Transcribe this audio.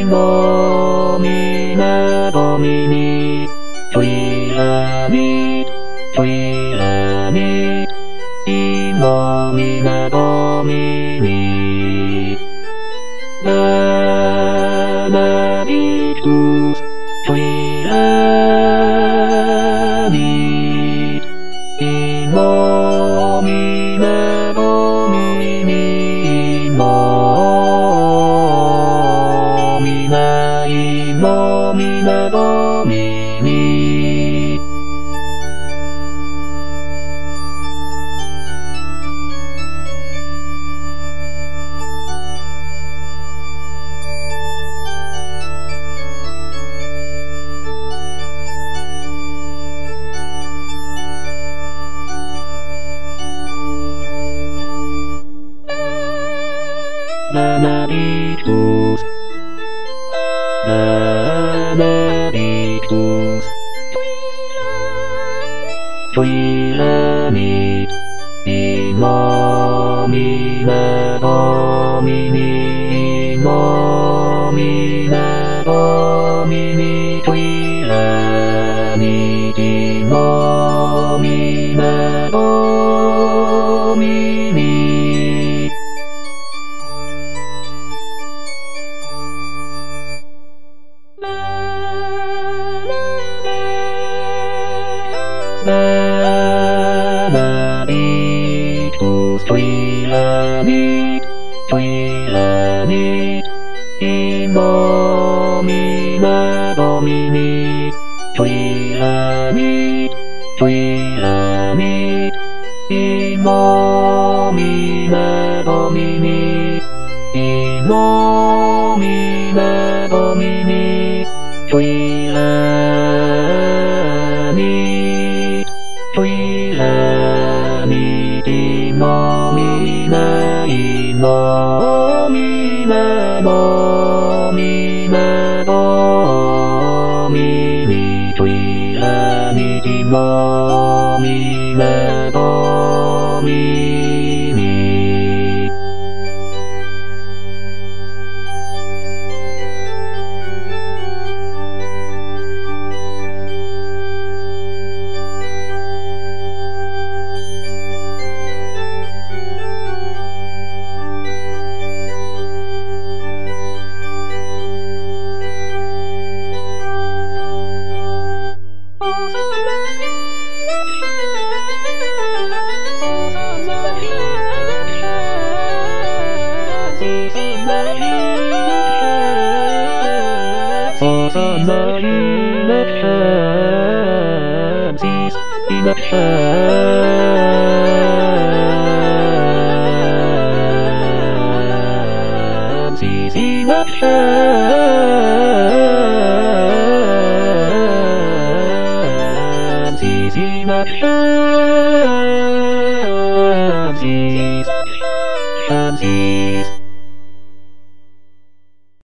もみなどみにトイラにトイラにいもみなどみにななびくトイラにいもみなどみにもみないもみなどみにななびくななびくトイラにいもみなどみにいもみなどみにトイラにいもみなどみにななびくトイラにトイラにいもみなどみにトイラにトイラにいもみなどみにいもみなどみにトイラにトイラにいもみないもみなもみなどみにトイラにいもみなどみにShamsies.